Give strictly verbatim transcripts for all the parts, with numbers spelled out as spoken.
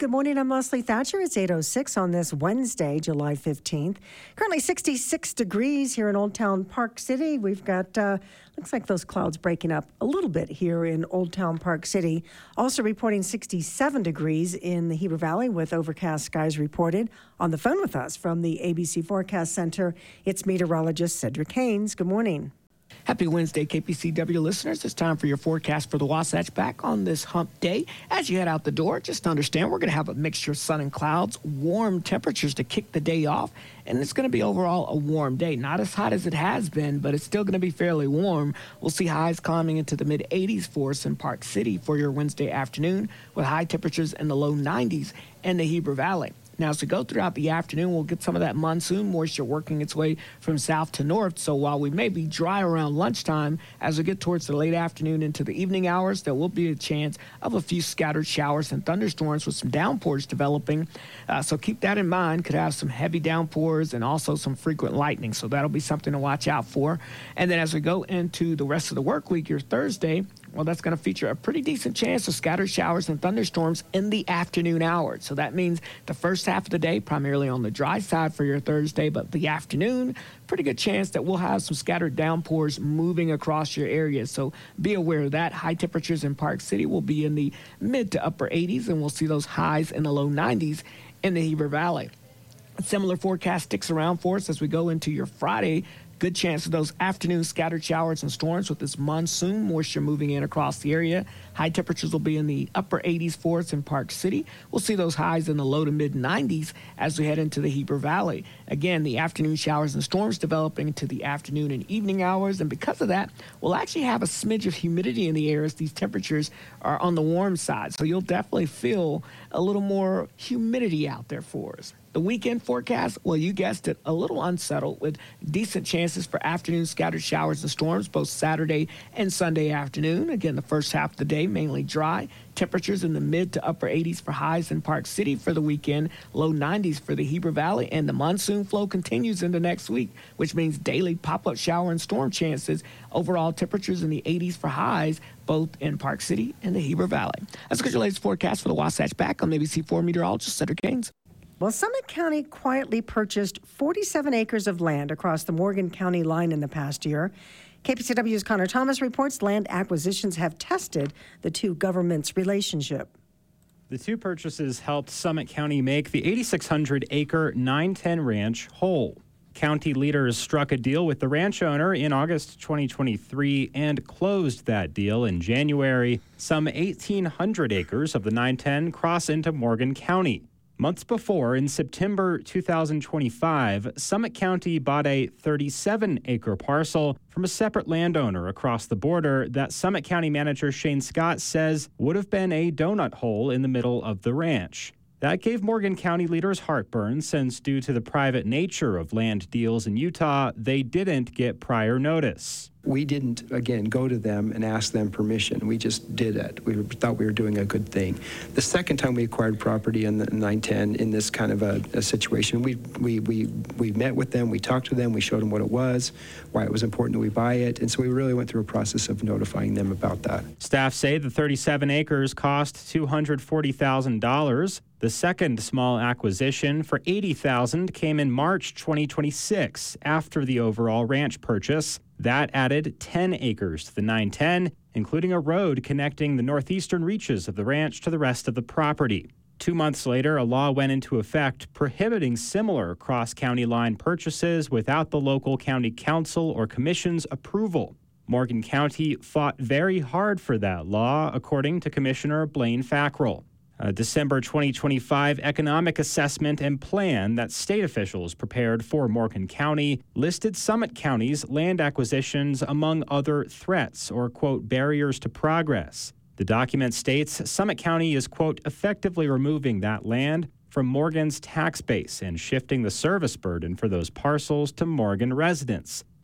Good morning, I'm Leslie Thatcher. It's eight oh six on this Wednesday, July fifteenth. Currently sixty-six degrees here in Old Town Park City. We've got, uh, looks like those clouds breaking up a little bit here in Old Town Park City. Also reporting sixty-seven degrees in the Heber Valley with overcast skies reported. On the phone with us from the A B C Forecast Center, it's meteorologist Cedric Haynes. Good morning. Happy Wednesday, K P C W listeners. It's time for your forecast for the Wasatch back on this hump day. As you head out the door, just understand we're going to have a mixture of sun and clouds, warm temperatures to kick the day off, and it's going to be overall a warm day. Not as hot as it has been, but it's still going to be fairly warm. We'll see highs climbing into the mid eighties for us in Park City for your Wednesday afternoon, with high temperatures in the low nineties in the Heber Valley. Now, as we go throughout the afternoon, we'll get some of that monsoon moisture working its way from south to north. So while we may be dry around lunchtime, as we get towards the late afternoon into the evening hours, there will be a chance of a few scattered showers and thunderstorms with some downpours developing. Uh, so keep that in mind. Could have some heavy downpours and also some frequent lightning. So that'll be something to watch out for. And then as we go into the rest of the work week, your Thursday, well, that's going to feature a pretty decent chance of scattered showers and thunderstorms in the afternoon hours. So that means the first half of the day, primarily on the dry side for your Thursday, but the afternoon, pretty good chance that we'll have some scattered downpours moving across your area. So be aware of that. High temperatures in Park City will be in the mid to upper eighties, and we'll see those highs in the low nineties in the Heber Valley. A similar forecast sticks around for us as we go into your Friday. Good chance of those afternoon scattered showers and storms with this monsoon moisture moving in across the area. High temperatures will be in the upper eighties for us in Park City. We'll see those highs in the low to mid nineties as we head into the Heber Valley. Again, the afternoon showers and storms developing into the afternoon and evening hours. And because of that, we'll actually have a smidge of humidity in the air as these temperatures are on the warm side. So you'll definitely feel a little more humidity out there for us. The weekend forecast, well, you guessed it, a little unsettled with decent chances for afternoon scattered showers and storms both Saturday and Sunday afternoon. Again, the first half of the day mainly dry. Temperatures in the mid to upper eighties for highs in Park City for the weekend, low nineties for the Heber Valley, and the monsoon flow continues into next week, which means daily pop-up shower and storm chances. Overall temperatures in the eighties for highs, both in Park City and the Heber Valley. Let's get your latest forecast for the Wasatch back on A B C four meteorologist Cedric Haynes. Well, Summit County quietly purchased forty-seven acres of land across the Morgan County line in the past year. K P C W's Connor Thomas reports land acquisitions have tested the two governments' relationship. The two purchases helped Summit County make the eighty-six hundred acre nine ten ranch whole. County leaders struck a deal with the ranch owner in August twenty twenty-three and closed that deal in January. Some eighteen hundred acres of the nine ten cross into Morgan County. Months before, in September two thousand twenty-five, Summit County bought a thirty-seven acre parcel from a separate landowner across the border that Summit County manager Shane Scott says would have been a donut hole in the middle of the ranch. That gave Morgan County leaders heartburn since, due to the private nature of land deals in Utah, they didn't get prior notice. We didn't, again, go to them and ask them permission. We just did it. We thought we were doing a good thing. The second time we acquired property in the nine ten in this kind of a, a situation, we, we, we, we met with them, we talked to them, we showed them what it was, why it was important that we buy it, and so we really went through a process of notifying them about that. Staff say the thirty-seven acres cost two hundred forty thousand dollars. The second small acquisition for eighty thousand dollars came in March twenty twenty-six, after the overall ranch purchase. That added ten acres to the nine ten, including a road connecting the northeastern reaches of the ranch to the rest of the property. Two months later, a law went into effect prohibiting similar cross-county line purchases without the local county council or commission's approval. Morgan County fought very hard for that law, according to Commissioner Blaine Fackrell. A December twenty twenty-five economic assessment and plan that state officials prepared for Morgan County listed Summit County's land acquisitions among other threats or, quote, barriers to progress. The document states Summit County is, quote, effectively removing that land from Morgan's tax base and shifting the service burden for those parcels to Morgan residents.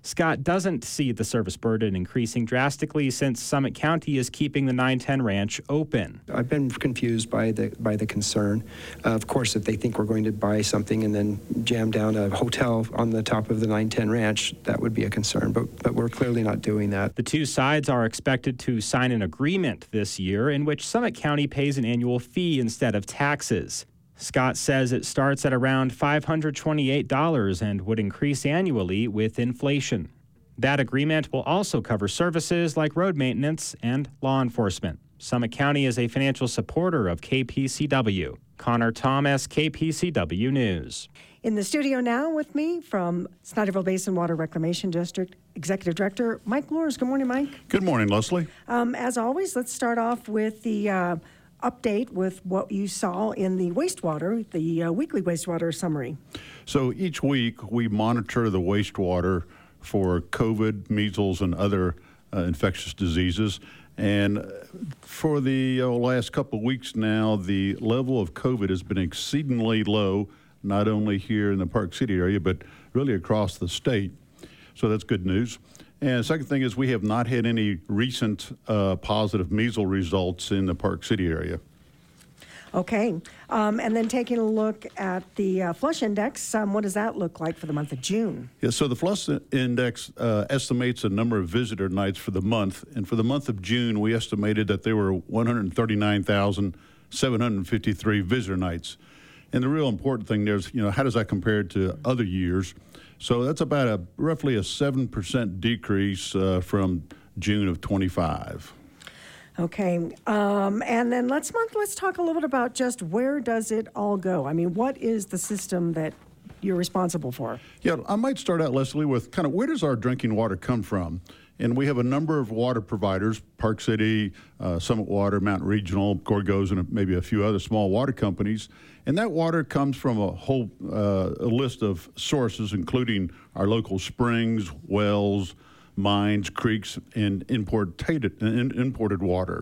Scott doesn't see the service burden increasing drastically since Summit County is keeping the nine ten ranch open. I've been confused by the by the concern. Uh, of course, if they think we're going to buy something and then jam down a hotel on the top of the nine ten ranch, that would be a concern. But but we're clearly not doing that. The two sides are expected to sign an agreement this year in which Summit County pays an annual fee instead of taxes. Scott says it starts at around five hundred twenty-eight dollars and would increase annually with inflation. That agreement will also cover services like road maintenance and law enforcement. Summit County is a financial supporter of K P C W. Connor Thomas, K P C W News. In the studio now with me from Snyderville Basin Water Reclamation District, Executive Director Mike Luers. Good morning, Mike. Good morning, Leslie. Um, as always, let's start off with the uh, update with what you saw in the wastewater, the uh, weekly wastewater summary. So each week we monitor the wastewater for COVID, measles, and other uh, infectious diseases. And for the uh, last couple of weeks now, the level of COVID has been exceedingly low, not only here in the Park City area, but really across the state. So that's good news. And the second thing is we have not had any recent uh, positive measles results in the Park City area. Okay. Um, and then taking a look at the uh, flush index, um, what does that look like for the month of June? Yeah, so the flush index uh, estimates the number of visitor nights for the month. And for the month of June, we estimated that there were one hundred thirty-nine thousand seven hundred fifty-three visitor nights. And the real important thing there is, you know, how does that compare to other years? So that's about a roughly a seven percent decrease uh, from June of twenty-five. Okay, um, and then let's let's talk a little bit about just where does it all go? I mean, what is the system that you're responsible for? Yeah, I might start out, Leslie, with kind of where does our drinking water come from? And we have a number of water providers, Park City, uh, Summit Water, Mountain Regional, Gorgos, and maybe a few other small water companies. And that water comes from a whole uh, a list of sources, including our local springs, wells, mines, creeks, and imported, imported water.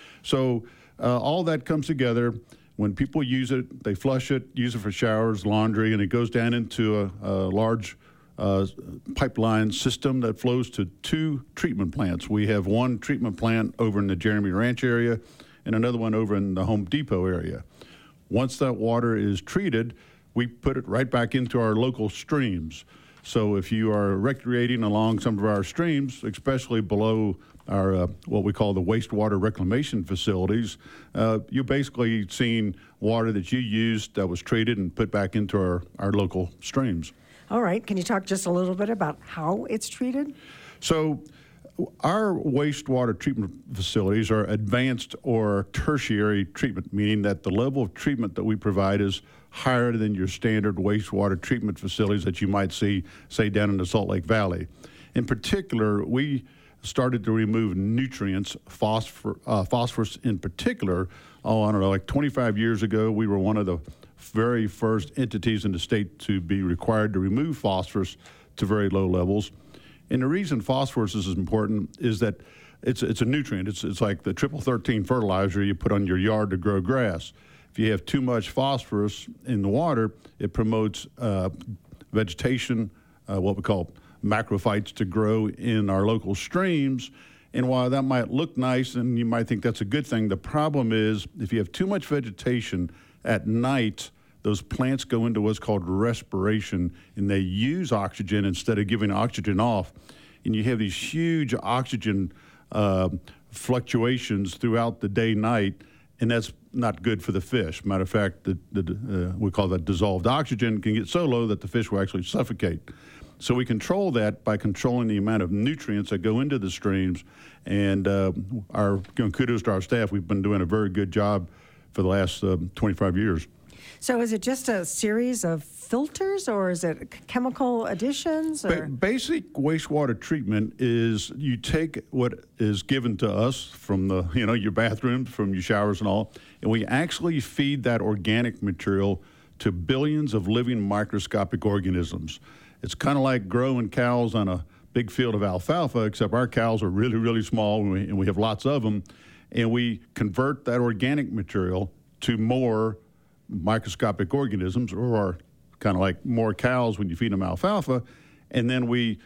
So uh, all that comes together. When people use it, they flush it, use it for showers, laundry, and it goes down into a, a large uh, pipeline system that flows to two treatment plants. We have one treatment plant over in the Jeremy Ranch area and another one over in the Home Depot area. Once that water is treated, we put it right back into our local streams. So if you are recreating along some of our streams, especially below our uh, what we call the wastewater reclamation facilities, uh, you're basically seeing water that you used that was treated and put back into our, our local streams. All right. Can you talk just a little bit about how it's treated? So our wastewater treatment facilities are advanced or tertiary treatment, meaning that the level of treatment that we provide is higher than your standard wastewater treatment facilities that you might see, say, down in the Salt Lake Valley. In particular, we started to remove nutrients, phosphor, uh, phosphorus in particular. Oh, I don't know, like twenty-five years ago, we were one of the very first entities in the state to be required to remove phosphorus to very low levels. And the reason phosphorus is important is that it's it's a nutrient. It's it's like the triple thirteen fertilizer you put on your yard to grow grass. If you have too much phosphorus in the water, it promotes uh, vegetation, uh, what we call macrophytes, to grow in our local streams. And while that might look nice and you might think that's a good thing, the problem is if you have too much vegetation at night, those plants go into what's called respiration, and they use oxygen instead of giving oxygen off. And you have these huge oxygen uh, fluctuations throughout the day-night, and that's not good for the fish. Matter of fact, the, the, uh, we call that dissolved oxygen can get so low that the fish will actually suffocate. So we control that by controlling the amount of nutrients that go into the streams. And uh, our you know, kudos to our staff. We've been doing a very good job for the last uh, twenty-five years. So is it just a series of filters, or is it chemical additions? Or? Ba- basic wastewater treatment is you take what is given to us from the, you know, your bathrooms, from your showers and all, and we actually feed that organic material to billions of living microscopic organisms. It's kind of like growing cows on a big field of alfalfa, except our cows are really, really small, and we, and we have lots of them, and we convert that organic material to more microscopic organisms, or kind of like more cows when you feed them alfalfa, and then we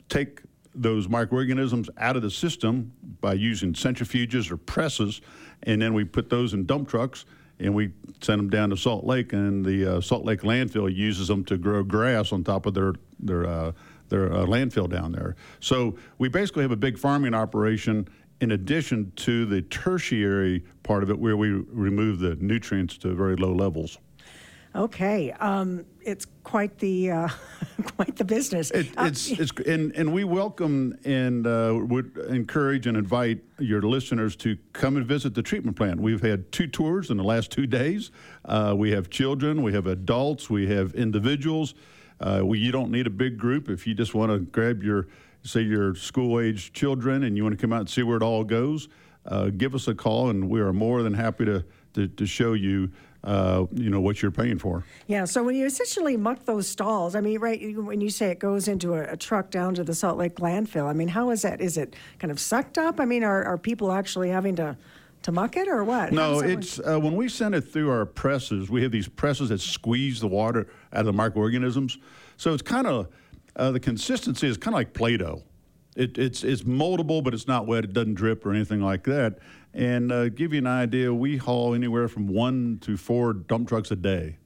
take those microorganisms out of the system by using centrifuges or presses, and then we put those in dump trucks and we send them down to Salt Lake, and the uh, Salt Lake landfill uses them to grow grass on top of their their uh, their uh, landfill down there. So we basically have a big farming operation in addition to the tertiary part of it, where we remove the nutrients to very low levels. Okay, um, it's quite the uh, quite the business. It, Uh, it's it's and, and we welcome and uh, would encourage and invite your listeners to come and visit the treatment plant. We've had two tours in the last two days. Uh, we have children, we have adults, we have individuals. Uh, we, you don't need a big group if you just want to grab your, say, your school-age children and you want to come out and see where it all goes. Uh, give us a call, and we are more than happy to to, to show you. Uh, you know, what you're paying for. Yeah, so when you essentially muck those stalls, I mean, right, you- when you say it goes into a, a truck down to the Salt Lake landfill, I mean, how is that? Is it kind of sucked up? I mean, are, are people actually having to, to muck it or what? How No, does that work? it's uh, when we send it through our presses, we have these presses that squeeze the water out of the microorganisms. So it's kind of, uh, the consistency is kind of like Play-Doh. It, it's, it's moldable, but it's not wet. It doesn't drip or anything like that. And uh, give you an idea, we haul anywhere from one to four dump trucks a day.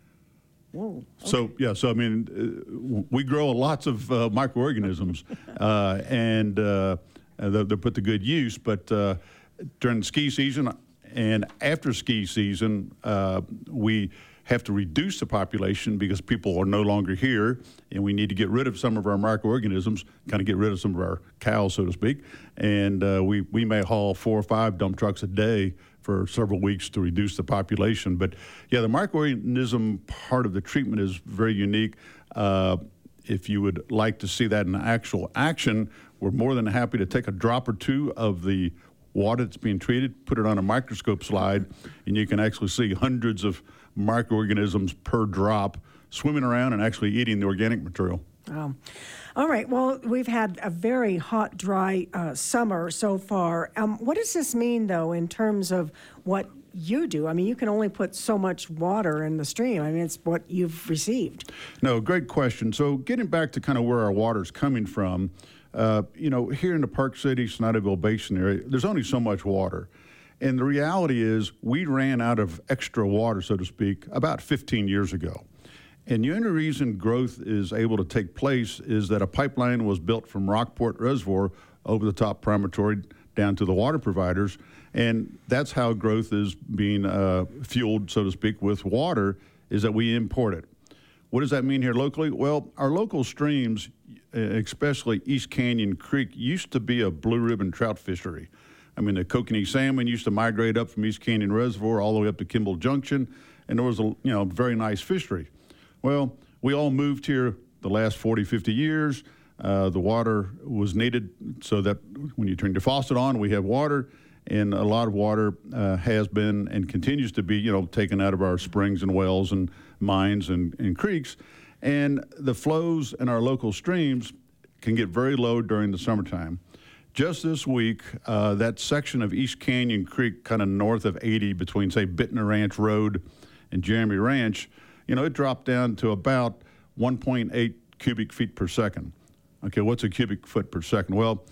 Whoa. So, yeah, so I mean, uh, we grow lots of uh, microorganisms, uh, and uh, they're, they're put to good use. But uh, during the ski season and after ski season, uh, we have to reduce the population because people are no longer here, and we need to get rid of some of our microorganisms, kind of get rid of some of our cows, so to speak. And uh, we, we may haul four or five dump trucks a day for several weeks to reduce the population. But yeah, the microorganism part of the treatment is very unique. Uh, if you would like to see that in actual action, we're more than happy to take a drop or two of the water that's being treated, put it on a microscope slide, and you can actually see hundreds of microorganisms per drop swimming around and actually eating the organic material. Um, all right. Well, we've had a very hot, dry uh, summer so far. Um, what does this mean, though, in terms of what you do? I mean, you can only put so much water in the stream. I mean, it's what you've received. No, great question. So getting back to kind of where our water's coming from, uh, you know, here in the Park City, Snyderville Basin area, there's only so much water. And the reality is we ran out of extra water, so to speak, about fifteen years ago. And the only reason growth is able to take place is that a pipeline was built from Rockport Reservoir over the top promontory down to the water providers. And that's how growth is being uh, fueled, so to speak, with water, is that we import it. What does that mean here locally? Well, our local streams, especially East Canyon Creek, used to be a blue ribbon trout fishery. I mean, the kokanee salmon used to migrate up from East Canyon Reservoir all the way up to Kimball Junction, and there was a you know very nice fishery. Well, we all moved here the last forty, fifty years. Uh, the water was needed so that when you turn your faucet on, we have water, and a lot of water uh, has been and continues to be, you know, taken out of our springs and wells and mines and, and creeks. And the flows in our local streams can get very low during the summertime. Just this week, uh, that section of East Canyon Creek, kind of north of eighty, between, say, Bittner Ranch Road and Jeremy Ranch, you know, it dropped down to about one point eight cubic feet per second. Okay, what's a cubic foot per second? Well,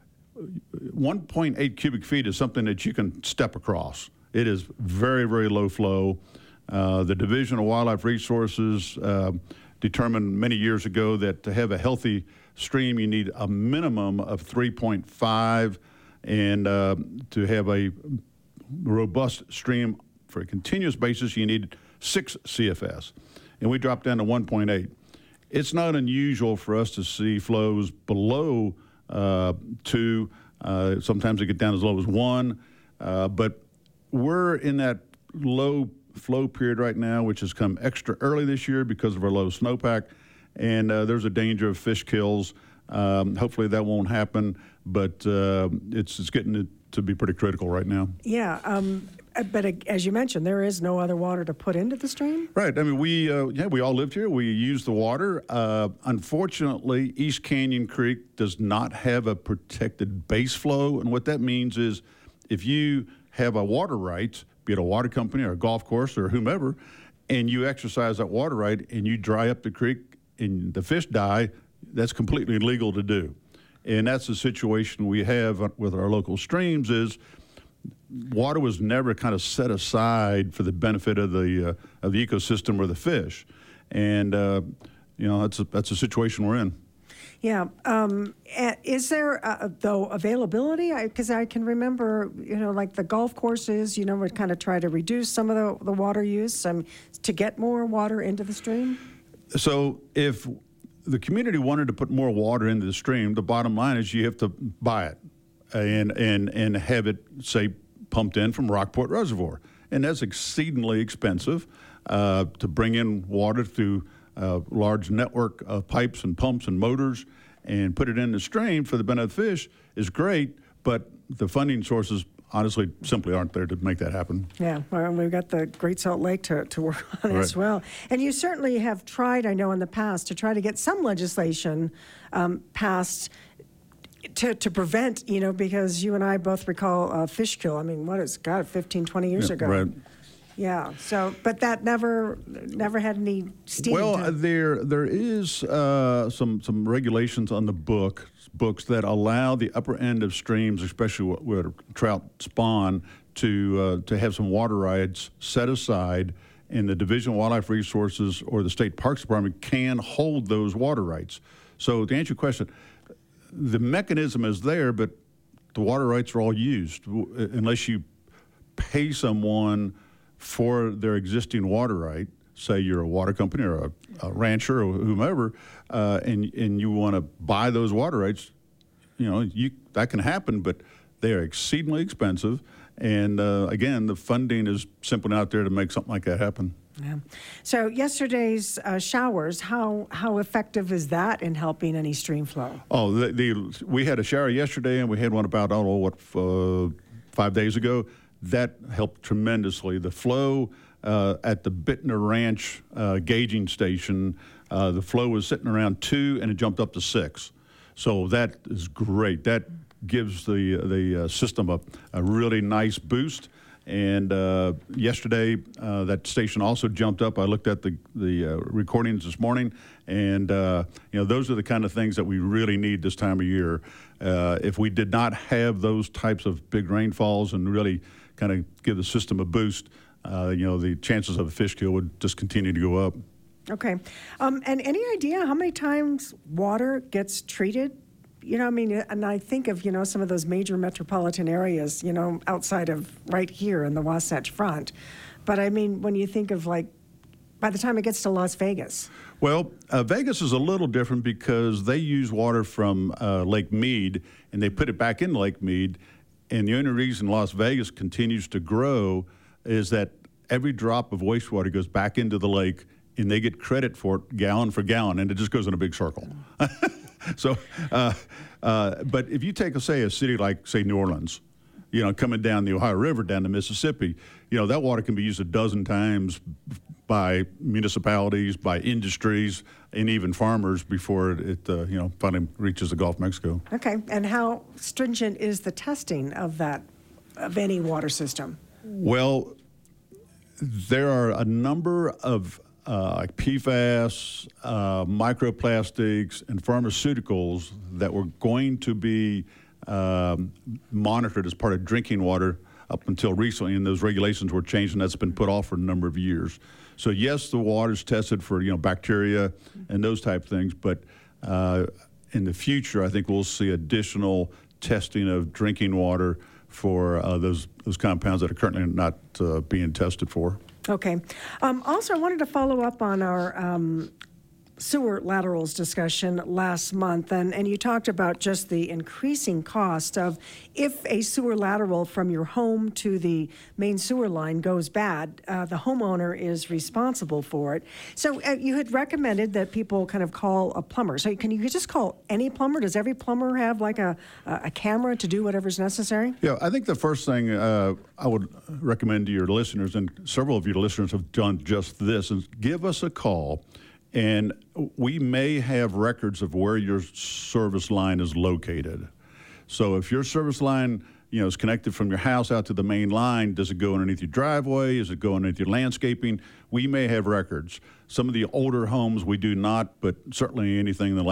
one point eight cubic feet is something that you can step across. It is very, very low flow. Uh, the Division of Wildlife Resources uh, determined many years ago that to have a healthy stream, you need a minimum of three point five, and uh, to have a robust stream for a continuous basis, you need six C F S, and we dropped down to one point eight. It's not unusual for us to see flows below uh, two. Uh, sometimes they get down as low as one, uh, but we're in that low flow period right now, which has come extra early this year because of our low snowpack, and uh, there's a danger of fish kills. Um, hopefully that won't happen, but uh, it's, it's getting to be pretty critical right now. Yeah, um, but uh, as you mentioned, there is no other water to put into the stream? Right. I mean, we uh, yeah, we all lived here. We use the water. Uh, unfortunately, East Canyon Creek does not have a protected base flow, and what that means is if you have a water right, be it a water company or a golf course or whomever, and you exercise that water right and you dry up the creek and the fish die, that's completely legal to do. And that's the situation we have with our local streams is water was never kind of set aside for the benefit of the uh, of the ecosystem or the fish. And, uh, you know, that's a, that's a situation we're in. Yeah. Um, is there, uh, though, availability? Because I, I can remember, you know, like the golf courses, you know, would kind of try to reduce some of the, the water use um, to get more water into the stream? So if the community wanted to put more water into the stream, the bottom line is you have to buy it and, and, and have it, say, pumped in from Rockport Reservoir. And that's exceedingly expensive uh, to bring in water through a large network of pipes and pumps and motors and put it in the stream for the benefit of fish is great, but the funding sources honestly simply aren't there to make that happen. Yeah, well, we've got the Great Salt Lake to, to work on Right. as well. And you certainly have tried, I know, in the past to try to get some legislation um, passed to, to prevent, you know, because you and I both recall uh, fish kill. I mean, what is, God, fifteen, twenty years Yeah, ago. right. Yeah, so, but that never, never had any steam. Well, to- there there is uh, some some regulations on the book books that allow the upper end of streams, especially where, where trout spawn, to uh, to have some water rights set aside, and the Division of Wildlife Resources or the State Parks Department can hold those water rights. So to answer your question, the mechanism is there, but the water rights are all used unless you pay someone for their existing water right, say you're a water company or a, a rancher or whomever, uh, and and you want to buy those water rights, you know, you that can happen, but they are exceedingly expensive. And uh, again, the funding is simply not there to make something like that happen. Yeah. So yesterday's uh, showers, how how effective is that in helping any stream flow? Oh, the, the we had a shower yesterday, and we had one about I don't know what uh, five days ago. That helped tremendously. The flow uh, at the Bittner Ranch uh, gauging station, uh, the flow was sitting around two, and it jumped up to six. So that is great. That gives the the uh, system a, a really nice boost. And uh, yesterday, uh, that station also jumped up. I looked at the the uh, recordings this morning, and uh, you know those are the kind of things that we really need this time of year. Uh, if we did not have those types of big rainfalls and really kind of give the system a boost, uh, you know, the chances of a fish kill would just continue to go up. Okay. Um, and any idea how many times water gets treated? You know, I mean, and I think of, you know, some of those major metropolitan areas, you know, outside of right here in the Wasatch Front. But I mean, when you think of like, by the time it gets to Las Vegas. Well, uh, Vegas is a little different because they use water from uh, Lake Mead, and they put it back in Lake Mead. And the only reason Las Vegas continues to grow is that every drop of wastewater goes back into the lake, and they get credit for it gallon for gallon, and it just goes in a big circle. so, uh, uh, but if you take, say, a city like, say, New Orleans, you know, coming down the Ohio River down to Mississippi, you know, that water can be used a dozen times by municipalities, by industries, and even farmers before it, uh, you know, finally reaches the Gulf of Mexico. Okay. And how stringent is the testing of that, of any water system? Well, there are a number of uh, like P FAS, uh, microplastics, and pharmaceuticals that were going to be um, monitored as part of drinking water up until recently, and those regulations were changed, and that's been put off for a number of years. So yes, the water's tested for, you know, bacteria and those type of things, but uh, in the future, I think we'll see additional testing of drinking water for uh, those those compounds that are currently not uh, being tested for. Okay. Um, also, I wanted to follow up on our um, sewer laterals discussion last month, and, and you talked about just the increasing cost of if a sewer lateral from your home to the main sewer line goes bad, uh, the homeowner is responsible for it. So uh, you had recommended that people kind of call a plumber. So can you just call any plumber? Does every plumber have like a, a camera to do whatever's necessary? Yeah, I think the first thing uh, I would recommend to your listeners, and several of your listeners have done just this, is give us a call. And we may have records of where your service line is located. So if your service line, you know, is connected from your house out to the main line, does it go underneath your driveway? Does it go underneath your landscaping? We may have records. Some of the older homes we do not, but certainly anything in the last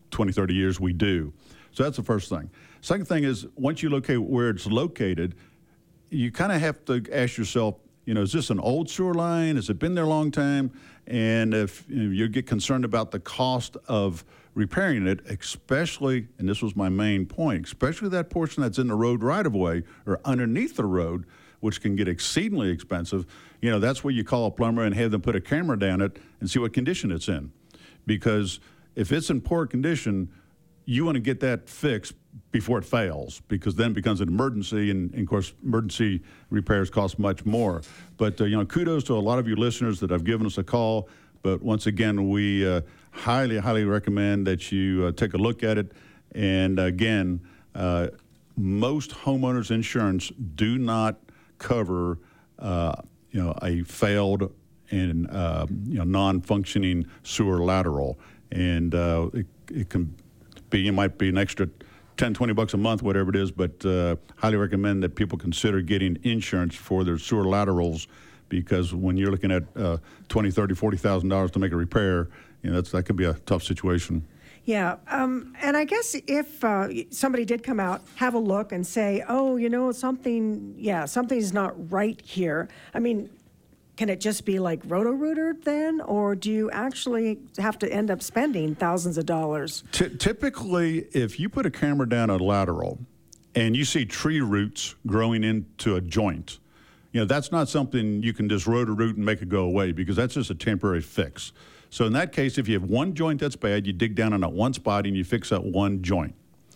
twenty, thirty years, we do. So that's the first thing. Second thing is, once you locate where it's located, you kind of have to ask yourself, you know, is this an old sewer line? Has it been there a long time? And if you, know, you get concerned about the cost of repairing it, especially, and this was my main point, especially that portion that's in the road right-of-way or underneath the road, which can get exceedingly expensive, you know, that's where you call a plumber and have them put a camera down it and see what condition it's in. Because if it's in poor condition, you want to get that fixed before it fails, because then it becomes an emergency, and, and of course, emergency repairs cost much more. But, uh, you know, kudos to a lot of you listeners that have given us a call. But once again, we uh, highly, highly recommend that you uh, take a look at it. And again, uh, most homeowners insurance do not cover, uh, you know, a failed and, uh, you know, non-functioning sewer lateral. And uh, it, it can be, it might be an extra ten, twenty bucks a month, whatever it is, but uh, highly recommend that people consider getting insurance for their sewer laterals, because when you're looking at uh, twenty, thirty, forty thousand dollars to make a repair, you know, that's, that could be a tough situation. Yeah, um, and I guess if uh, somebody did come out, have a look, and say, oh, you know, something, yeah, something's not right here. I mean, can it just be like Roto-Rooter then, or do you actually have to end up spending thousands of dollars? T- typically, if you put a camera down a lateral and you see tree roots growing into a joint, you know, that's not something you can just Roto-Root and make it go away, because that's just a temporary fix. So in that case, if you have one joint that's bad, you dig down on that one spot and you fix that one joint.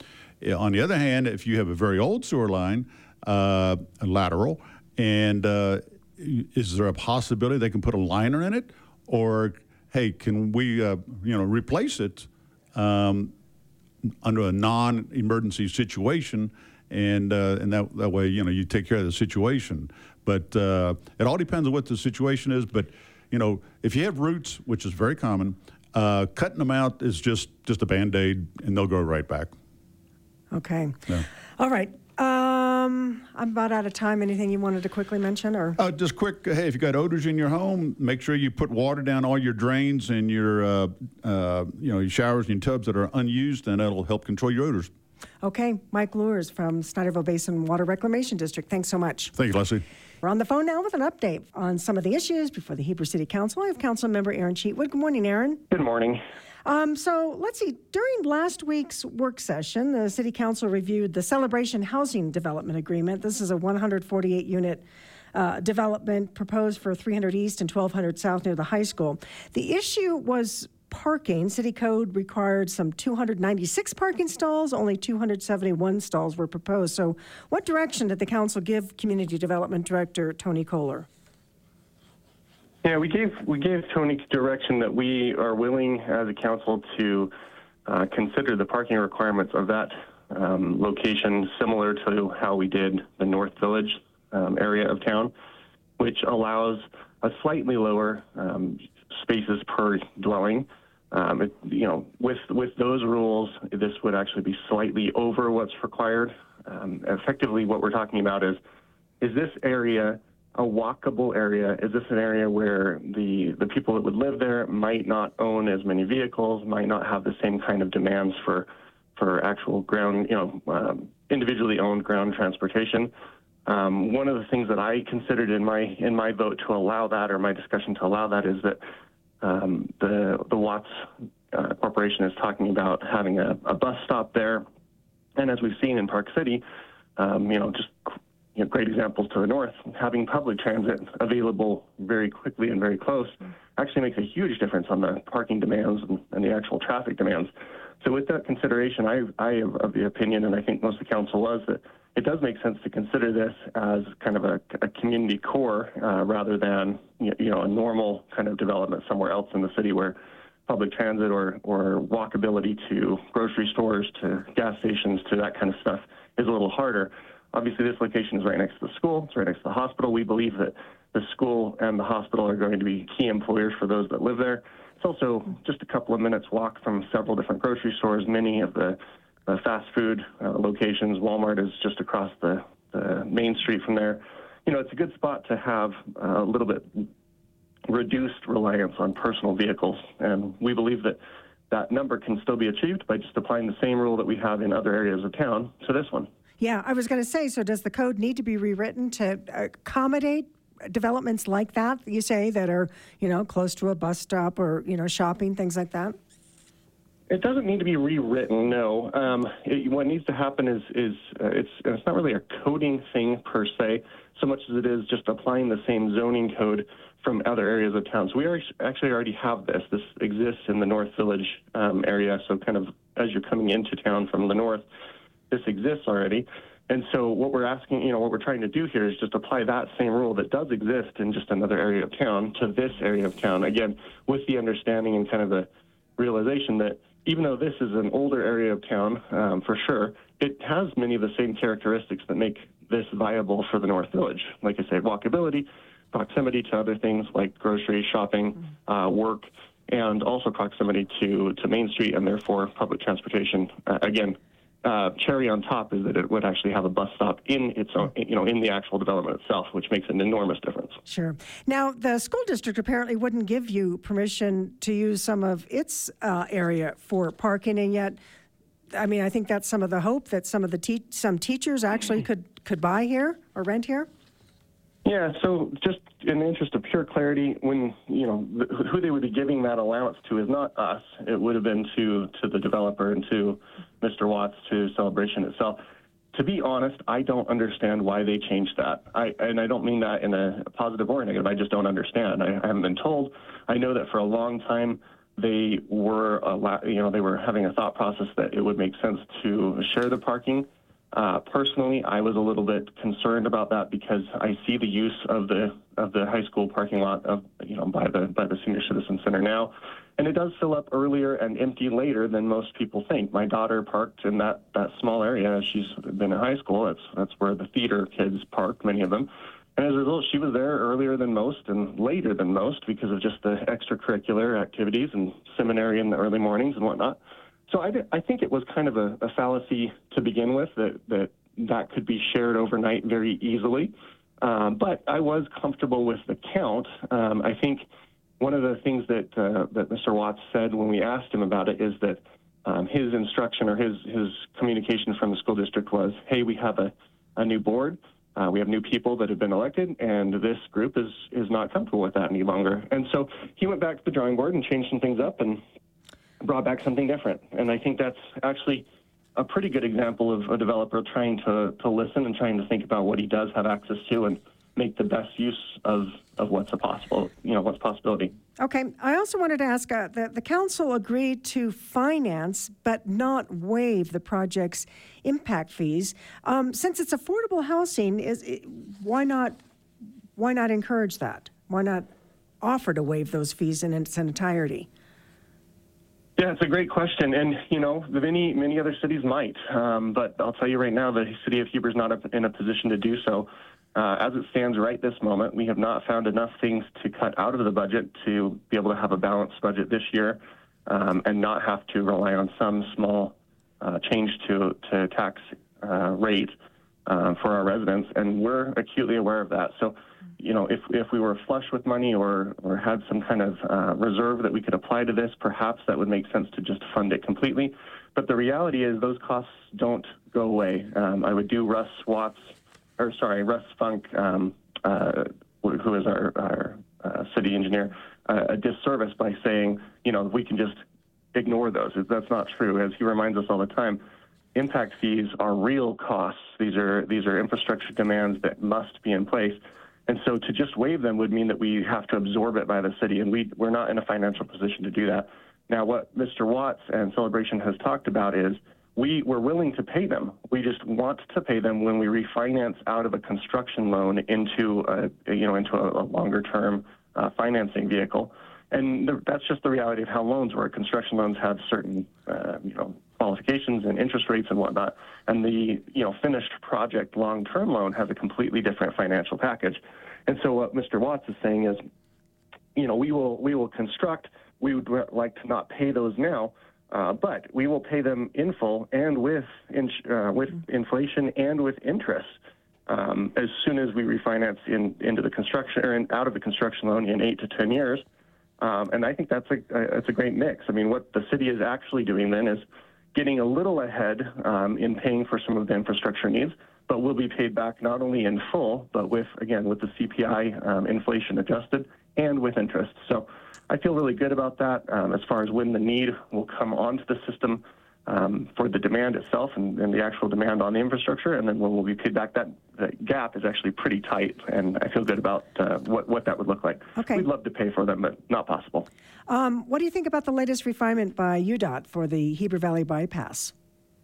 On the other hand, if you have a very old sewer line, uh, a lateral, and uh, is there a possibility they can put a liner in it? Or, hey, can we, uh, you know, replace it um, under a non-emergency situation? And uh, and that, that way, you know, you take care of the situation. But uh, it all depends on what the situation is. But, you know, if you have roots, which is very common, uh, cutting them out is just, just a Band-Aid, and they'll grow right back. Okay. Yeah. All right. Um, I'm about out of time. Anything you wanted to quickly mention, or? Uh, just quick, hey, if you got odors in your home, make sure you put water down all your drains and your, uh, uh, you know, your showers and your tubs that are unused, and that'll help control your odors. Okay. Mike Lures from Snyderville Basin Water Reclamation District. Thanks so much. Thank you, Leslie. We're on the phone now with an update on some of the issues before the Heber City Council. I have Council Member Aaron Cheatwood. Good morning, Aaron. Good morning. Um, so let's see. During last week's work session, the City Council reviewed the Celebration Housing Development Agreement. This is a one hundred forty-eight unit uh, development proposed for three hundred East and twelve hundred South near the high school. The issue was parking. City Code required some two hundred ninety-six parking stalls. Only two hundred seventy-one stalls were proposed. So what direction did the council give Community Development Director Tony Kohler? Yeah, we gave we gave Tony direction that we are willing as a council to uh, consider the parking requirements of that um, location similar to how we did the North Village um, area of town, which allows a slightly lower um, spaces per dwelling. Um, it, you know, with with those rules, this would actually be slightly over what's required. Um, effectively, what we're talking about is is this area a walkable area? Is this an area where the, the people that would live there might not own as many vehicles, might not have the same kind of demands for for actual ground, you know, um, individually owned ground transportation? Um, one of the things that I considered in my in my vote to allow that, or my discussion to allow that, is that um, the the Watts uh, Corporation is talking about having a, a bus stop there, and as we've seen in Park City, um, you know, just You know, great examples to the north, having public transit available very quickly and very close actually makes a huge difference on the parking demands and, and the actual traffic demands. So with that consideration, I, I am of the opinion, and I think most of the council was, that it does make sense to consider this as kind of a, a community core uh, rather than, you know, a normal kind of development somewhere else in the city where public transit or, or walkability to grocery stores, to gas stations, to that kind of stuff is a little harder. Obviously, this location is right next to the school. It's right next to the hospital. We believe that the school and the hospital are going to be key employers for those that live there. It's also just a couple of minutes walk from several different grocery stores. Many of the uh, fast food uh, locations, Walmart is just across the, the main street from there. You know, it's a good spot to have uh, a little bit reduced reliance on personal vehicles. And we believe that that number can still be achieved by just applying the same rule that we have in other areas of town to this one. Yeah, I was going to say, so does the code need to be rewritten to accommodate developments like that, you say, that are, you know, close to a bus stop or, you know, shopping, things like that? It doesn't need to be rewritten, no. Um, it, what needs to happen is, is uh, it's, it's not really a coding thing per se, so much as it is just applying the same zoning code from other areas of town. So we are, actually already have this. This exists in the North Village um, area, so kind of as you're coming into town from the north, this exists already. And so what we're asking, you know, what we're trying to do here is just apply that same rule that does exist in just another area of town to this area of town. Again, with the understanding and kind of the realization that even though this is an older area of town, um, for sure, it has many of the same characteristics that make this viable for the North Village. Like I say, walkability, proximity to other things like grocery, shopping, uh, work, and also proximity to, to Main Street and therefore public transportation. Uh, again, Uh, cherry on top is that it would actually have a bus stop in its own, you know, in the actual development itself, which makes an enormous difference. Sure. Now, the school district apparently wouldn't give you permission to use some of its uh, area for parking, and yet, I mean, I think that's some of the hope that some of the te- some teachers actually could could buy here or rent here. Yeah, so just in the interest of pure clarity, when, you know, who they would be giving that allowance to is not us. It would have been to, to the developer and to Mister Watts, to Celebration itself. To be honest, I don't understand why they changed that. I, and I don't mean that in a positive or a negative. I just don't understand. I, I haven't been told. I know that for a long time they were, a lot, you know, they were having a thought process that it would make sense to share the parking. Uh, personally, I was a little bit concerned about that because I see the use of the of the high school parking lot of you know by the by the Senior Citizen Center now, and it does fill up earlier and empty later than most people think. My daughter parked in that, that small area. She's been in high school. That's that's where the theater kids park, many of them. And as a result, she was there earlier than most and later than most because of just the extracurricular activities and seminary in the early mornings and whatnot. So I, I think it was kind of a, a fallacy to begin with, that, that that could be shared overnight very easily. Um, but I was comfortable with the count. Um, I think one of the things that uh, that Mister Watts said when we asked him about it is that um, his instruction or his, his communication from the school district was, hey, we have a, a new board. Uh, we have new people that have been elected, and this group is, is not comfortable with that any longer. And so he went back to the drawing board and changed some things up and brought back something different. And I think that's actually a pretty good example of a developer trying to, to listen and trying to think about what he does have access to and make the best use of, of what's a possible, you know, what's possibility. Okay. I also wanted to ask, uh, the, the council agreed to finance but not waive the project's impact fees. Um, since it's affordable housing, is it, why not why not encourage that? Why not offer to waive those fees in its entirety? Yeah, it's a great question, and you know, many many other cities might, um, but I'll tell you right now, the city of Heber is not in a position to do so. Uh, as it stands right this moment, we have not found enough things to cut out of the budget to be able to have a balanced budget this year, um, and not have to rely on some small uh, change to to tax uh, rate uh, for our residents, and we're acutely aware of that. So, you know, if if we were flush with money or or had some kind of uh, reserve that we could apply to this, perhaps that would make sense to just fund it completely. But the reality is those costs don't go away. Um, I would do Russ Watts, or sorry, Russ Funk, um, uh, who is our, our uh, city engineer, uh, a disservice by saying, you know, we can just ignore those. That's not true. As he reminds us all the time, impact fees are real costs. These are these are infrastructure demands that must be in place. And so to just waive them would mean that we have to absorb it by the city, and we, we're not in a financial position to do that. Now, what Mister Watts and Celebration has talked about is we were willing to pay them. We just want to pay them when we refinance out of a construction loan into a, you know, into a, a longer-term uh, financing vehicle. And the, that's just the reality of how loans work. Construction loans have certain, uh, you know, qualifications and interest rates and whatnot. And the, you know, finished project long-term loan has a completely different financial package. And so what Mister Watts is saying is, you know, we will we will construct. We would like to not pay those now, uh, but we will pay them in full and with in, uh, with inflation and with interest um, as soon as we refinance in into the construction or in, out of the construction loan in eight to ten years. Um, and I think that's a, that's a great mix. I mean, what the city is actually doing then is getting a little ahead um, in paying for some of the infrastructure needs, but will be paid back not only in full, but with, again, with the C P I um, inflation adjusted and with interest. So I feel really good about that um, as far as when the need will come onto the system um, for the demand itself and, and the actual demand on the infrastructure, and then when we'll be paid back. That, that gap is actually pretty tight, and I feel good about uh, what, what that would look like. Okay. We'd love to pay for them, but not possible. Um, what do you think about the latest refinement by U D O T for the Heber Valley bypass?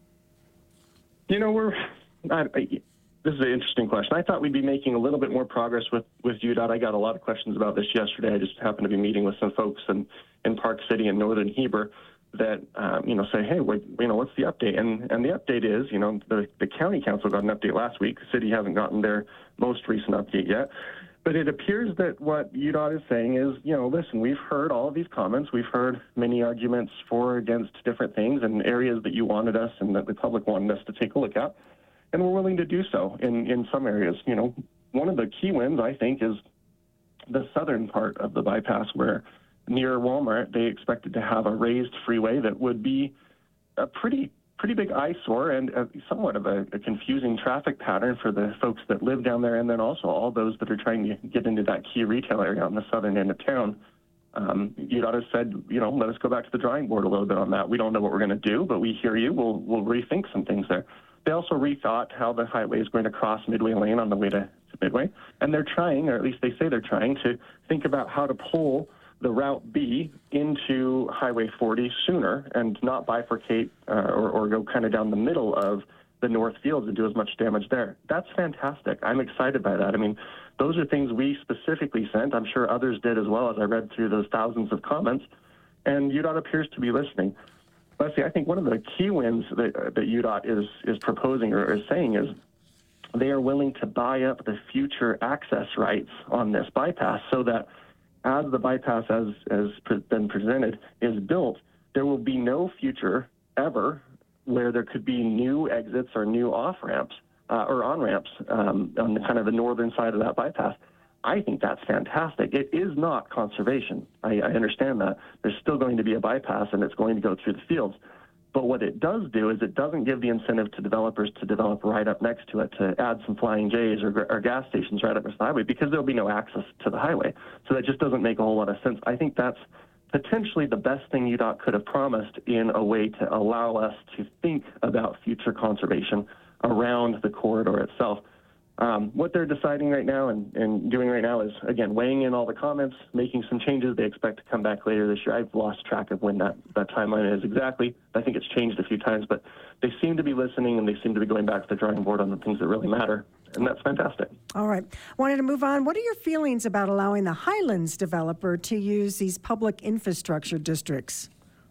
You know, we're I, I, this is an interesting question. I thought we'd be making a little bit more progress with, with U D O T. I got a lot of questions about this yesterday. I just happened to be meeting with some folks in, in Park City and Northern Heber that, um, you know, say, hey, what, you know, what's the update? And and the update is, you know, the, the county council got an update last week. The city hasn't gotten their most recent update yet. But it appears that what U D O T is saying is, you know, listen, we've heard all of these comments. We've heard many arguments for or against different things and areas that you wanted us and that the public wanted us to take a look at. And we're willing to do so in, in some areas. You know, one of the key wins, I think, is the southern part of the bypass where near Walmart, they expected to have a raised freeway that would be a pretty pretty big eyesore and a, somewhat of a, a confusing traffic pattern for the folks that live down there, and then also all those that are trying to get into that key retail area on the southern end of town. Um, U D O T has said, you know, let us go back to the drawing board a little bit on that. We don't know what we're going to do, but we hear you. We'll we'll rethink some things there. They also rethought how the highway is going to cross Midway Lane on the way to, to Midway, and they're trying, or at least they say they're trying, to think about how to pull the Route B into Highway forty sooner and not bifurcate uh, or, or go kind of down the middle of the North Fields and do as much damage there. That's fantastic. I'm excited by that. I mean, those are things we specifically sent. I'm sure others did as well, as I read through those thousands of comments, and U D O T appears to be listening. Leslie, I think one of the key wins that, that U D O T is, is proposing or is saying is they are willing to buy up the future access rights on this bypass so that as the bypass has, has been presented is built, there will be no future ever where there could be new exits or new off-ramps uh, or on-ramps um, on the kind of the northern side of that bypass. I think that's fantastic. It is not conservation. I, I understand that. There's still going to be a bypass, and it's going to go through the fields. But what it does do is it doesn't give the incentive to developers to develop right up next to it, to add some Flying J's or, or gas stations right up next to the highway, because there'll be no access to the highway. So that just doesn't make a whole lot of sense. I think that's potentially the best thing U D O T could have promised in a way to allow us to think about future conservation around the corridor itself. Um, what they're deciding right now and, and doing right now is, again, weighing in all the comments, making some changes. They expect to come back later this year. I've lost track of when that, that timeline is exactly. I think it's changed a few times, but they seem to be listening and they seem to be going back to the drawing board on the things that really matter, and that's fantastic. All right. Wanted to move on. What are your feelings about allowing the Highlands developer to use these public infrastructure districts?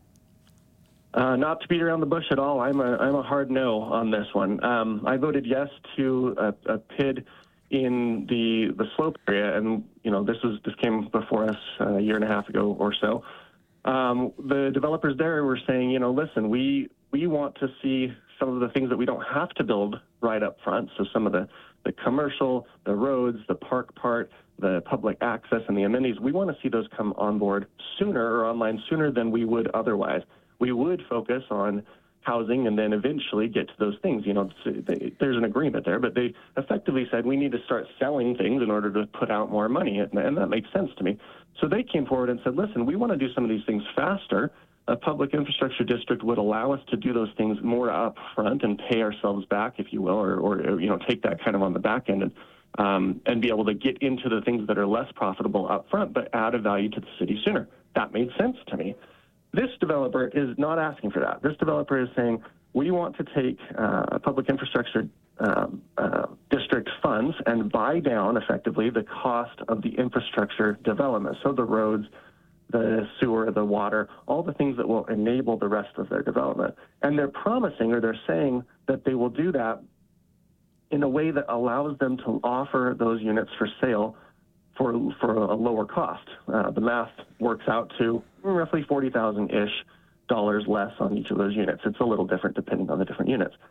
Uh, not to beat around the bush at all. I'm a I'm a hard no on this one. Um, I voted yes to a, a P I D in the the slope area, and you know this was this came before us a year and a half ago or so. Um, the developers there were saying, you know, listen, we we want to see some of the things that we don't have to build right up front. So some of the the commercial, the roads, the park part, the public access, and the amenities. We want to see those come on board sooner or online sooner than we would otherwise. We would focus on housing and then eventually get to those things. You know, they, there's an agreement there, but they effectively said we need to start selling things in order to put out more money, and, and that makes sense to me. So they came forward and said, listen, we want to do some of these things faster. A public infrastructure district would allow us to do those things more up front and pay ourselves back, if you will, or, or you know, take that kind of on the back end and, um, and be able to get into the things that are less profitable up front, but add a value to the city sooner. That made sense to me. This developer is not asking for that. This developer is saying, we want to take uh, public infrastructure um, uh, district funds and buy down effectively the cost of the infrastructure development. So the roads, the sewer, the water, all the things that will enable the rest of their development. And they're promising, or they're saying that they will do that in a way that allows them to offer those units for sale for for a lower cost. Uh, the math works out to roughly forty thousand ish dollars less on each of those units. It's a little different depending on the different units.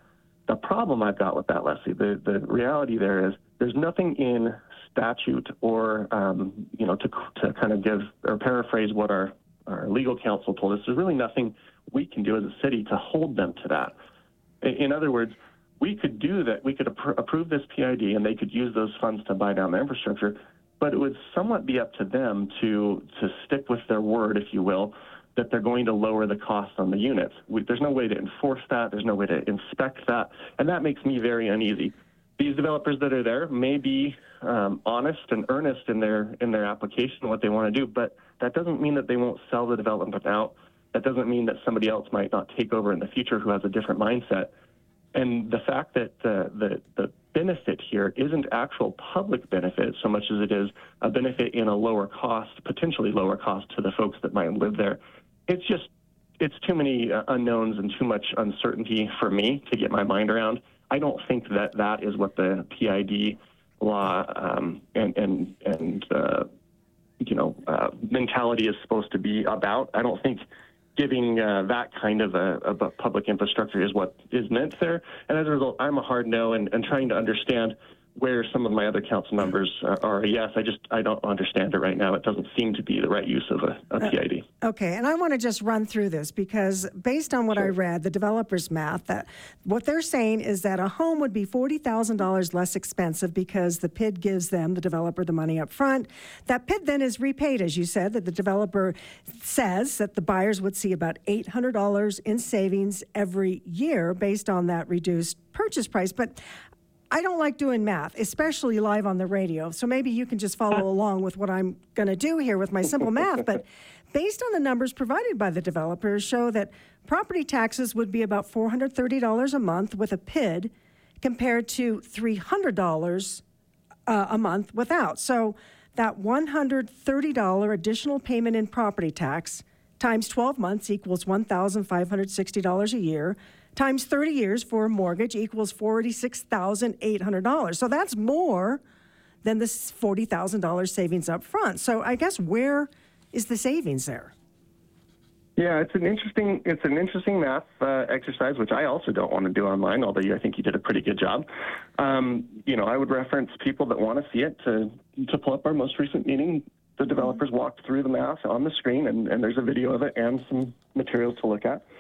The problem I've got with that, Leslie, the, the reality there is there's nothing in statute or, um, you know, to, to kind of give or paraphrase what our, our legal counsel told us, there's really nothing we can do as a city to hold them to that. In, in other words, we could do that. We could appro- approve this P I D and they could use those funds to buy down the infrastructure, but it would somewhat be up to them to, to stick with their word, if you will, that they're going to lower the cost on the units. We, there's no way to enforce that. There's no way to inspect that. And that makes me very uneasy. These developers that are there may be um, honest and earnest in their in their application, what they want to do, but that doesn't mean that they won't sell the development out. That doesn't mean that somebody else might not take over in the future who has a different mindset. And the fact that uh, the, the benefit here isn't actual public benefit so much as it is a benefit in a lower cost, potentially lower cost to the folks that might live there. It's just, it's too many uh, unknowns and too much uncertainty for me to get my mind around. I don't think that that is what the P I D law um, and, and, and uh, you know, uh, mentality is supposed to be about. I don't think giving uh, that kind of a, of a public infrastructure is what is meant there. And as a result, I'm a hard no, and, and trying to understand where some of my other council members are, are a yes. I just, I don't understand it right now. It doesn't seem to be the right use of a, a P I D. Uh, okay, and I want to just run through this because based on what sure. I read, the developer's math, that what they're saying is that a home would be forty thousand dollars less expensive because the P I D gives them, the developer, the money up front. That P I D then is repaid, as you said, that the developer says that the buyers would see about eight hundred dollars in savings every year based on that reduced purchase price. But I don't like doing math, especially live on the radio. So maybe you can just follow along with what I'm going to do here with my simple math. But based on the numbers provided by the developers show that property taxes would be about four hundred thirty dollars a month with a P I D compared to three hundred dollars uh, a month without. So that one hundred thirty dollars additional payment in property tax times twelve months equals one thousand five hundred sixty dollars a year, times thirty years for a mortgage equals forty-six thousand eight hundred dollars. So that's more than the forty thousand dollars savings up front. So I guess where is the savings there? Yeah, it's an interesting it's an interesting math uh, exercise, which I also don't want to do online, although you, I think you did a pretty good job. Um, you know, I would reference people that want to see it to, to pull up our most recent meeting. The developers walked through the math on the screen, and, and there's a video of it and some materials to look at.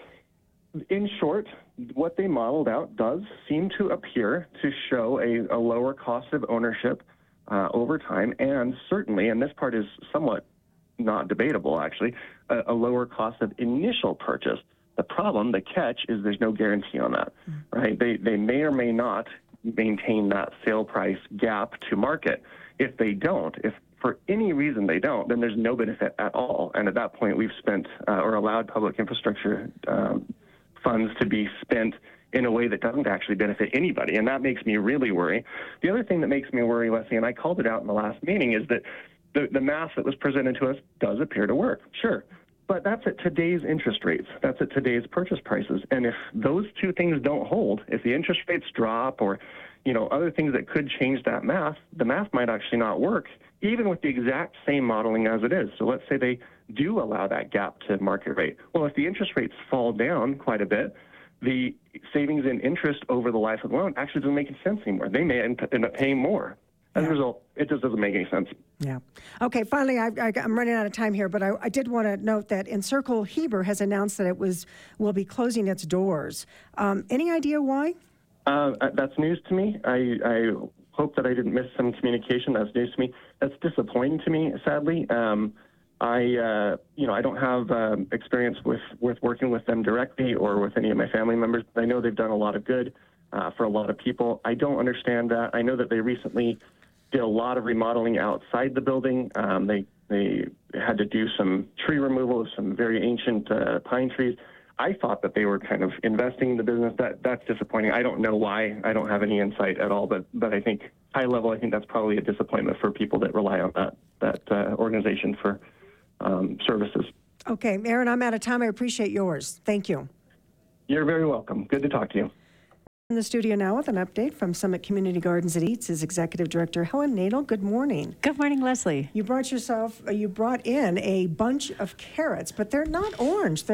In short, what they modeled out does seem to appear to show a, a lower cost of ownership uh, over time, and certainly, and this part is somewhat not debatable actually, a, a lower cost of initial purchase. The problem, the catch, is there's no guarantee on that, mm-hmm. right? They, they may or may not maintain that sale price gap to market. If they don't, if for any reason they don't, then there's no benefit at all. And at that point, we've spent uh, or allowed public infrastructure um, funds to be spent in a way that doesn't actually benefit anybody. And that makes me really worry. The other thing that makes me worry, Leslie, and I called it out in the last meeting, is that the, the math that was presented to us does appear to work. Sure. But that's at today's interest rates. That's at today's purchase prices. And if those two things don't hold, if the interest rates drop or, you know, other things that could change that math, the math might actually not work, even with the exact same modeling as it is. So let's say they do allow that gap to market rate. Well, if the interest rates fall down quite a bit, the savings in interest over the life of the loan actually doesn't make any sense anymore. They may end up paying more. As yeah. a result, it just doesn't make any sense. Yeah. Okay, finally, I, I, I'm running out of time here, but I, I did want to note that Encircle Heber has announced that it was will be closing its doors. Um, any idea why? Uh, that's news to me. I, I hope that I didn't miss some communication. That's news to me. That's disappointing to me, sadly. Um, I, uh, you know, I don't have um, experience with, with working with them directly or with any of my family members. But I know they've done a lot of good uh, for a lot of people. I don't understand that. I know that they recently did a lot of remodeling outside the building. Um, they they had to do some tree removal of some very ancient uh, pine trees. I thought that they were kind of investing in the business. That that's disappointing. I don't know why. I don't have any insight at all. But but I think high level, I think that's probably a disappointment for people that rely on that that uh, organization for um, services. Okay, Aaron, I'm out of time. I appreciate yours. Thank you. You're very welcome. Good to talk to you. In the studio now with an update from Summit Community Gardens It Eats is Executive Director Helen Nadel. Good morning. Good morning, Leslie. You brought yourself, uh, you brought in a bunch of carrots, but they're not orange. They're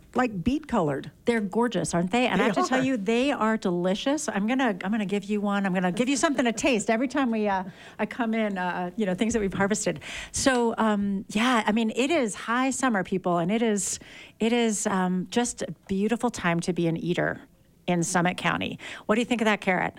like beet colored. They're gorgeous, aren't they? And They I have to tell are. you, they are delicious. I'm gonna I'm gonna give you one. I'm gonna give you something to taste every time we uh, I come in. Uh, you know, things that we've harvested. So um, yeah, I mean, it is high summer, people, and it is it is um, just a beautiful time to be an eater in Summit County. What do you think of that carrot?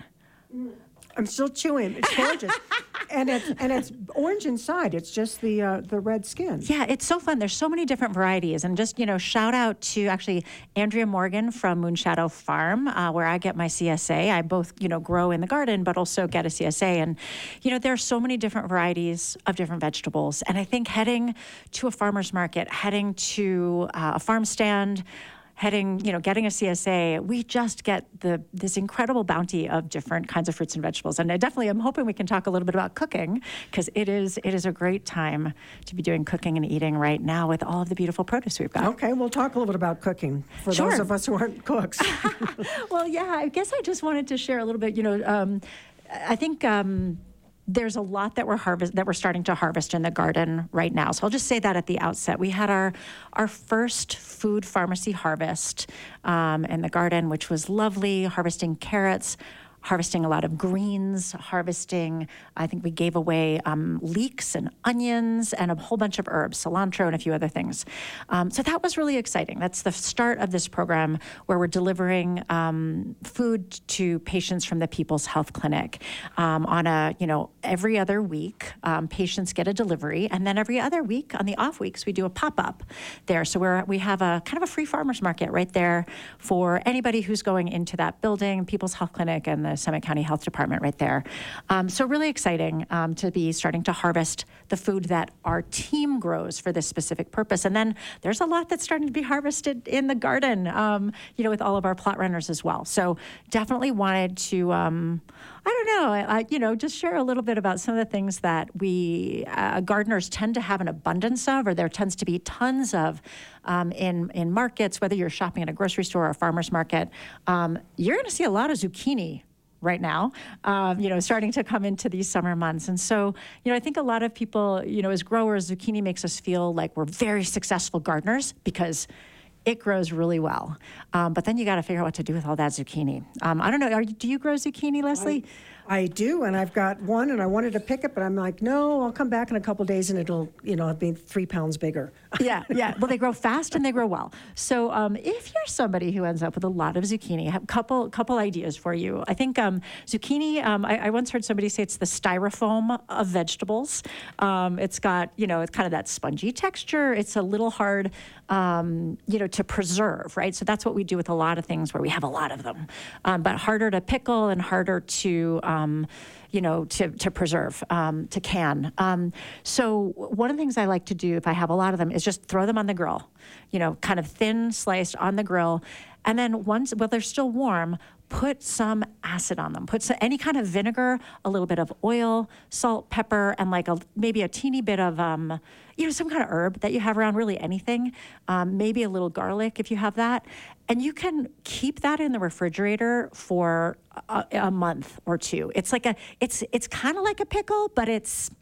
I'm still chewing. It's gorgeous. and it's and it's orange inside. It's just the uh, the red skin. Yeah, it's so fun. There's so many different varieties. And just, you know, shout out to actually Andrea Morgan from Moonshadow Farm, uh, where I get my C S A. I both, you know, grow in the garden, but also get a C S A. And, you know, there are so many different varieties of different vegetables. And I think heading to a farmer's market, heading to uh, a farm stand, heading, you know, getting a C S A, we just get the this incredible bounty of different kinds of fruits and vegetables. And I definitely am hoping we can talk a little bit about cooking, because it is it is a great time to be doing cooking and eating right now with all of the beautiful produce we've got. Okay, we'll talk a little bit about cooking for Sure. those of us who aren't cooks. Well, yeah, I guess I just wanted to share a little bit, you know, um, I think um, there's a lot that we're harvest that we're starting to harvest in the garden right now. So I'll just say that at the outset. We had our our first food pharmacy harvest um, in the garden, which was lovely, harvesting carrots, harvesting a lot of greens, harvesting, I think we gave away um, leeks and onions and a whole bunch of herbs, cilantro and a few other things. Um, so that was really exciting. That's the start of this program where we're delivering um, food to patients from the People's Health Clinic um, on a, you know, every other week. Um, patients get a delivery, and then every other week on the off weeks, we do a pop-up there. So we're, we have a kind of a free farmer's market right there for anybody who's going into that building, People's Health Clinic and the Summit County Health Department right there. Um, so really exciting um, to be starting to harvest the food that our team grows for this specific purpose. And then there's a lot that's starting to be harvested in the garden, um, you know, with all of our plot runners as well. So definitely wanted to, um, I don't know, I, I, you know, just share a little bit about some of the things that we uh, gardeners tend to have an abundance of, or there tends to be tons of um, in, in markets, whether you're shopping at a grocery store or a farmer's market. Um, you're going to see a lot of zucchini right now, um, you know, starting to come into these summer months. And so, you know, I think a lot of people, you know, as growers, zucchini makes us feel like we're very successful gardeners because it grows really well. Um, but then you got to figure out what to do with all that zucchini. Um, I don't know, are, do you grow zucchini, Leslie? I do, and I've got one, and I wanted to pick it, but I'm like, no, I'll come back in a couple days, and it'll, you know, be three pounds bigger. Yeah, yeah. Well, they grow fast and they grow well. So um, if you're somebody who ends up with a lot of zucchini, I have a couple, couple ideas for you. I think um, zucchini, um, I, I once heard somebody say it's the styrofoam of vegetables. Um, it's got, you know, it's kind of that spongy texture. It's a little hard, um, you know, to preserve, right? So that's what we do with a lot of things where we have a lot of them, um, but harder to pickle and harder to, um, you know, to, to preserve, um, to can. Um, so one of the things I like to do if I have a lot of them is just throw them on the grill, you know, kind of thin sliced on the grill. And then once, well, they're still warm, put some acid on them. Put some, any kind of vinegar, a little bit of oil, salt, pepper, and like a maybe a teeny bit of, um, you know, some kind of herb that you have around, really anything. Um, maybe a little garlic if you have that. And you can keep that in the refrigerator for a, a month or two. It's like a, it's it's kind of like a pickle, but it's,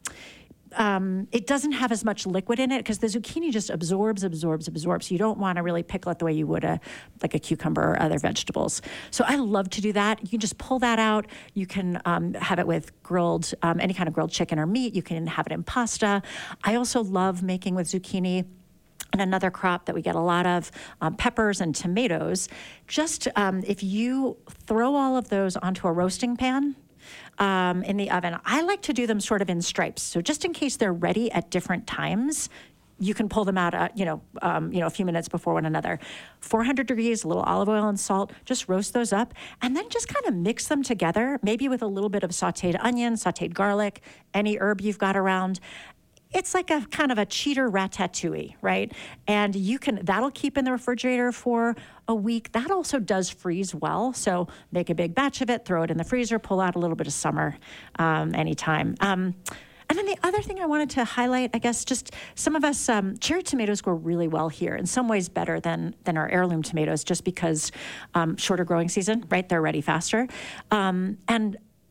Um, it doesn't have as much liquid in it because the zucchini just absorbs, absorbs, absorbs. You don't want to really pickle it the way you would a like a cucumber or other vegetables. So I love to do that. You can just pull that out. You can um, have it with grilled, um, any kind of grilled chicken or meat. You can have it in pasta. I also love making with zucchini. And another crop that we get a lot of, um, peppers and tomatoes. Just um, if you throw all of those onto a roasting pan, Um, in the oven. I like to do them sort of in stripes. So just in case they're ready at different times, you can pull them out, uh, you know, um, you know, a few minutes before one another. four hundred degrees, a little olive oil and salt, just roast those up and then just kind of mix them together, maybe with a little bit of sauteed onion, sauteed garlic, any herb you've got around. It's like a kind of a cheater ratatouille, right? And you can, that'll keep in the refrigerator for a week. That also does freeze well. So make a big batch of it, throw it in the freezer, pull out a little bit of summer um, anytime. Um, and then the other thing I wanted to highlight, I guess, just some of us, um, cherry tomatoes grow really well here, in some ways better than than our heirloom tomatoes, just because um, shorter growing season, right? They're ready faster. Um, and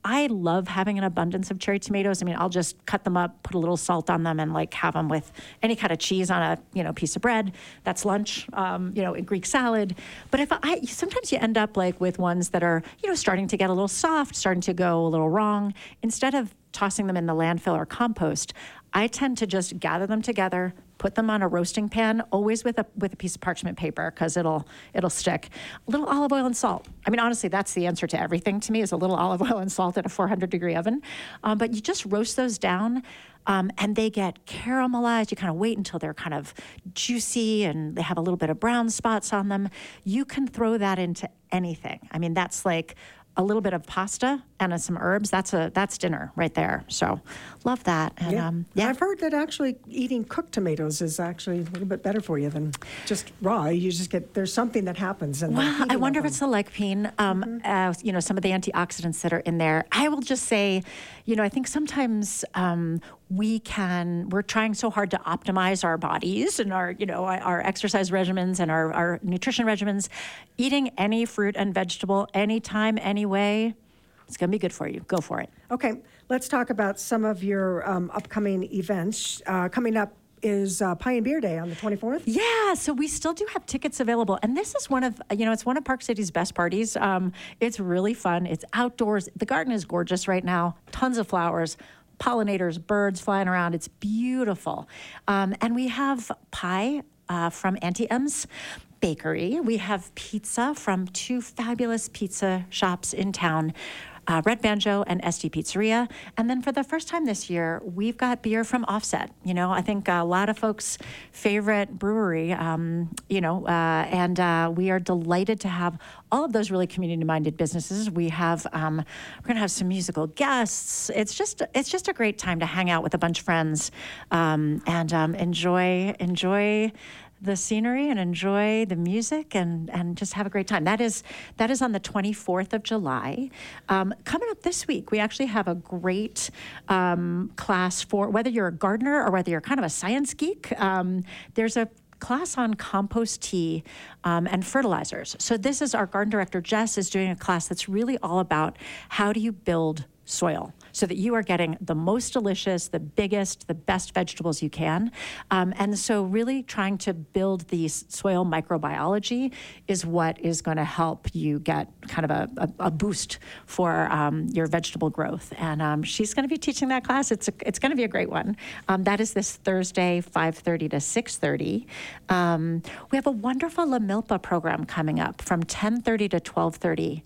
I love having an abundance of cherry tomatoes. I mean, I'll just cut them up, put a little salt on them, and like have them with any kind of cheese on a you know piece of bread. That's lunch, um, you know, a Greek salad. But if I sometimes you end up like with ones that are you know starting to get a little soft, starting to go a little wrong. Instead of tossing them in the landfill or compost, I tend to just gather them together, put them on a roasting pan, always with a with a piece of parchment paper because it'll it'll stick. A little olive oil and salt. I mean, honestly, that's the answer to everything to me is a little olive oil and salt in a four hundred degree oven. Um, but you just roast those down. Um, and they get caramelized. You kind of wait until they're kind of juicy and they have a little bit of brown spots on them. You can throw that into anything. I mean, that's like a little bit of pasta and uh, some herbs. That's a that's dinner right there. So love that. And, yeah. Um, yeah. I've heard that actually eating cooked tomatoes is actually a little bit better for you than just raw. You just get, there's something that happens. In well, the I wonder if them. it's the lycopene, um, mm-hmm. uh, you know, some of the antioxidants that are in there. I will just say, you know, I think sometimes um, we can, we're trying so hard to optimize our bodies and our, you know, our exercise regimens and our, our nutrition regimens. Eating any fruit and vegetable, anytime, any way, it's going to be good for you. Go for it. Okay, let's talk about some of your um, upcoming events. Uh, coming up is uh, Pie and Beer Day on the twenty-fourth. Yeah, so we still do have tickets available. And this is one of, you know, it's one of Park City's best parties. Um, it's really fun. It's outdoors. The garden is gorgeous right now. Tons of flowers. Pollinators, birds flying around. It's beautiful. Um, and we have pie uh, from Auntie M's Bakery. We have pizza from two fabulous pizza shops in town, uh, Red Banjo and S D Pizzeria. And then for the first time this year, we've got beer from Offset. You know, I think a lot of folks' favorite brewery, um, you know, uh, and uh, we are delighted to have all of those really community-minded businesses. We have, um, we're going to have some musical guests. It's just, it's just a great time to hang out with a bunch of friends um, and um, enjoy, enjoy the scenery and enjoy the music and, and just have a great time. That is that is on the twenty-fourth of July. Um, coming up this week, we actually have a great um, class for whether you're a gardener or whether you're kind of a science geek. Um, there's a class on compost tea um, and fertilizers. So this is our garden director, Jess, is doing a class that's really all about how do you build soil so that you are getting the most delicious, the biggest, the best vegetables you can. Um, and so really trying to build the soil microbiology is what is going to help you get kind of a, a, a boost for um, your vegetable growth. And um, she's going to be teaching that class. It's a, it's going to be a great one. Um, that is this Thursday, five thirty to six thirty. Um, we have a wonderful La Milpa program coming up from ten thirty to twelve thirty.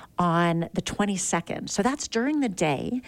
On the twenty-second. So that's during the day.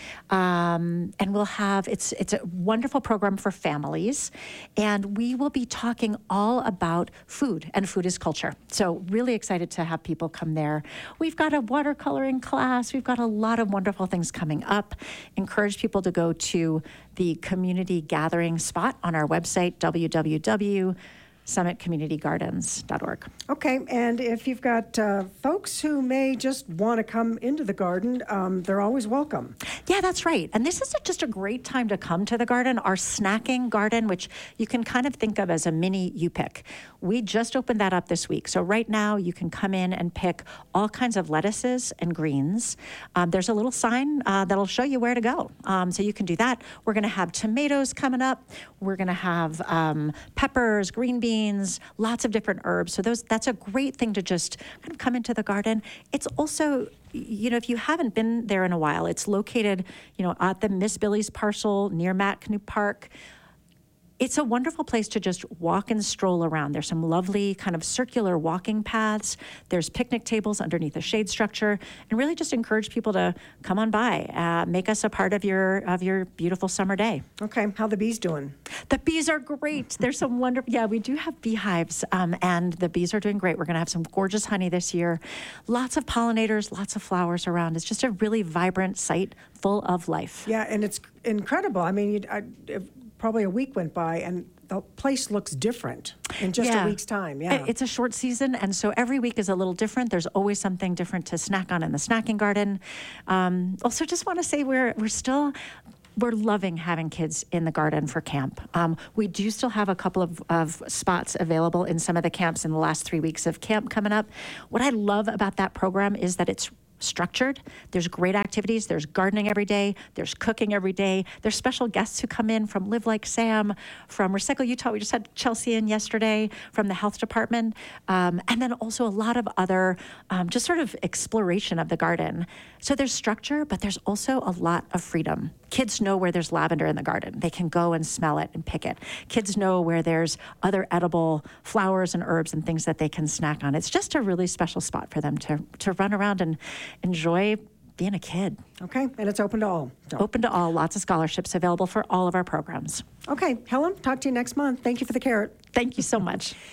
Um, and we'll have, it's it's a wonderful program for families. And we will be talking all about food, and food is culture. So really excited to have people come there. We've got a watercoloring class. We've got a lot of wonderful things coming up. Encourage people to go to the community gathering spot on our website, w w w dot summit community gardens dot org. Okay, and if you've got uh, folks who may just want to come into the garden, um, they're always welcome. Yeah, that's right. And this is a, just a great time to come to the garden. Our snacking garden, which you can kind of think of as a mini U-Pick. We just opened that up this week. So right now you can come in and pick all kinds of lettuces and greens. Um, there's a little sign uh, that'll show you where to go. Um, so you can do that. We're going to have tomatoes coming up. We're going to have um, peppers, green beans, Beans, lots of different herbs. So those that's a great thing to just kind of come into the garden. It's also, you know, if you haven't been there in a while, it's located, you know, at the Miss Billy's parcel near Matt Knoop Park. It's a wonderful place to just walk and stroll around. There's some lovely kind of circular walking paths. There's picnic tables underneath a shade structure, and really just encourage people to come on by, uh, make us a part of your of your beautiful summer day. Okay, how the bees doing? The bees are great. There's some wonderful, yeah, we do have beehives, um, and the bees are doing great. We're going to have some gorgeous honey this year. Lots of pollinators, lots of flowers around. It's just a really vibrant site full of life. Yeah, and it's incredible. I mean, you, I, if, probably a week went by and the place looks different in just yeah. a week's time. Yeah, it's a short season, and so every week is a little different. There's always something different to snack on in the snacking garden. Um, also, just want to say we're we're still. We're loving having kids in the garden for camp. Um, we do still have a couple of, of spots available in some of the camps in the last three weeks of camp coming up. What I love about that program is that it's structured. There's great activities. There's gardening every day. There's cooking every day. There's special guests who come in from Live Like Sam, from Recycle Utah. We just had Chelsea in yesterday from the health department. Um, and then also a lot of other um, just sort of exploration of the garden. So there's structure, but there's also a lot of freedom. Kids know where there's lavender in the garden. They can go and smell it and pick it. Kids know where there's other edible flowers and herbs and things that they can snack on. It's just a really special spot for them to, to run around and enjoy being a kid. Okay, and it's open to all. So. Open to all, lots of scholarships available for all of our programs. Okay, Helen, talk to you next month. Thank you for the carrot. Thank you so much.